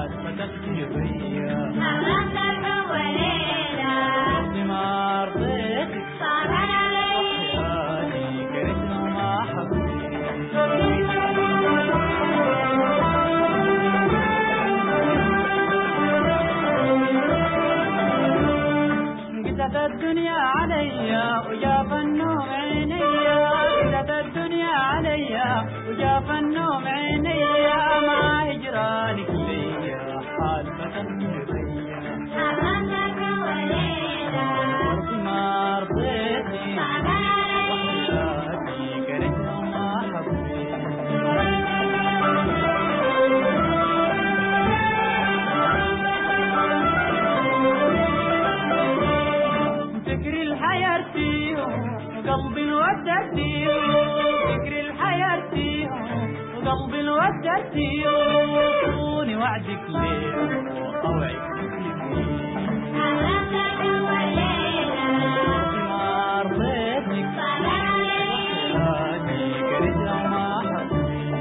حال فتخفي بيا حرمت الحب ليلة ما رضيتك صعب علي وحياتي كرهنا وما حبيت قست الدنيا عليا وجاف النوم عينيا قست الدنيا عليا وجاف النوم عينيا مع هجرانك ليا حال فتخفي بيا حرمت الحب ليلة ما رضيتني صعب علي وحياتي كرهنا وما حبيت فكري الحياة فيهم وقلبي الودة فيهم فكري الحياة فيهم وقلبي الودة فيهم صوني وعدك ليه وأوعك حرمت الحب ليلة ما رضيتك صعب علي وحياتي كرهنا وما حبيت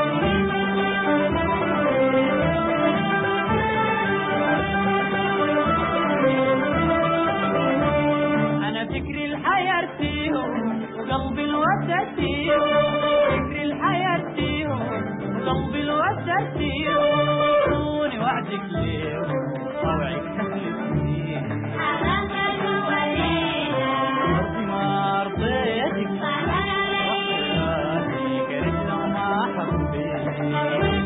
أنا فكري الحياة فيهم وقلبي الودة فيهم فكري الحياة فيهم وقلبي الودة فيهم صوني وعدك ليه وأوعك تخلف فيه حرمت الحب ليلة ما رضيتك صعب علي وحياتي كرهنا وما حبيت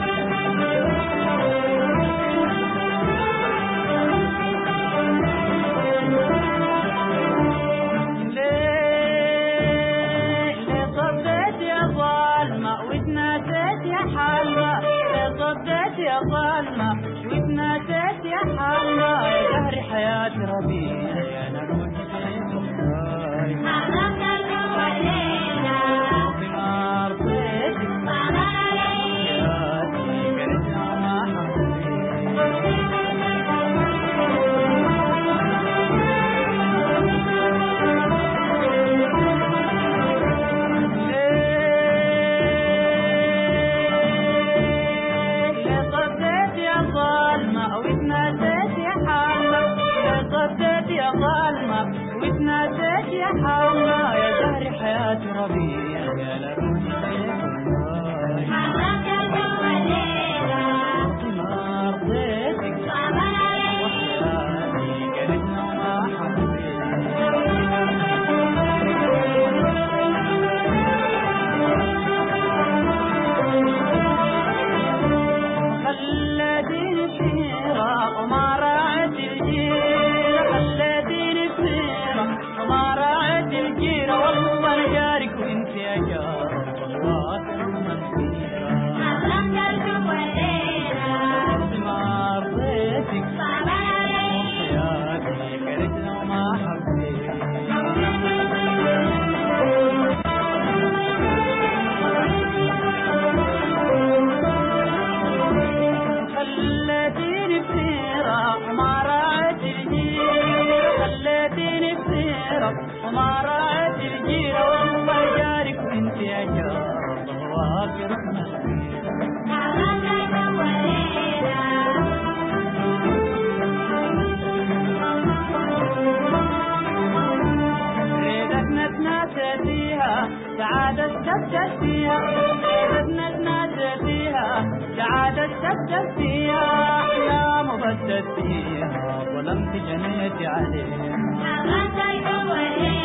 ليه صديت يا ظالمة وتناسيت يا حالمة ليه صديت يا ظالمة وتناسيت يا حالمة يا زهر حياة ربيع يا نروح فين وخاي حرمت الحب ليلة ما رضيتك صعب علي حياتي كرهنا وما حبيت ليه صديت يا ظالمة وتناسيت يا حالمة ليه صديت يا ظالمة وتناسيت يا حالمة يا زهر حياة ربيع يا لروحي فين وخاي حرمت الحب ليلة ما رضيتك صعب علي وحياتي كرهنا وما حبيت خليتيني بحيرة وما راعيت الجيرة خليتيني بحيرة وما راعيت الجيرة والله أنا جارك وانت يا جار والله أكرم الخيرة حرمت الحب ليلة ما رضيتك صعب علي وحياتي كرهنا وما حبيت خليتيني بحيرة وما راعيت الجيرة خليتيني بحيرة وما راعيت الجيرة والله جارك وانت يا جار الله أكرم الخيرة حرمت الحب ليلة ريدك نتناسى فيها سعادة تبدل فيها ريدك نتناسى فيها سعادة تبدل فيها أحلام وبدت فيها ظلمت جنيتي عليها حرمت الحب ليلة